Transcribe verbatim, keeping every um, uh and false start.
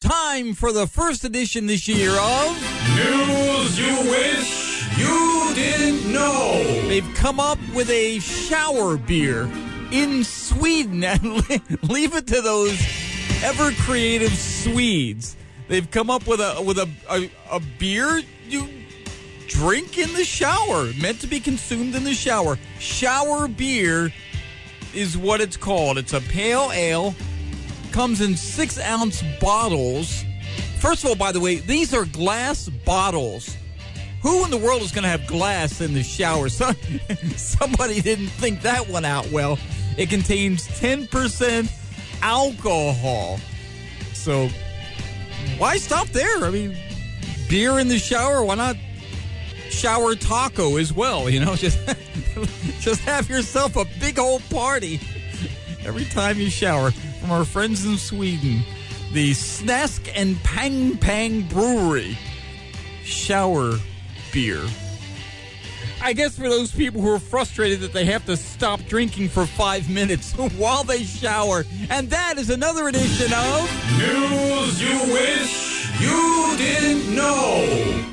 time for the first edition this year of News You Wish You Didn't Know. They've come up with a shower beer in Sweden, and leave it to those ever creative Swedes. They've come up with a with a, a, a beer you drink in the shower, meant to be consumed in the shower. Shower beer is what it's called. It's a pale ale, comes in six ounce bottles. First of all, by the way, these are glass bottles. Who in the world is going to have glass in the shower? Some, somebody didn't think that one out well. It contains ten percent alcohol. So why stop there? I mean, beer in the shower, why not shower taco as well? You know, just, just have yourself a big old party every time you shower. From our friends in Sweden, the Snask and Pang Pang Brewery shower beer. I guess for those people who are frustrated that they have to stop drinking for five minutes while they shower. And that is another edition of News You Wish You Didn't Know.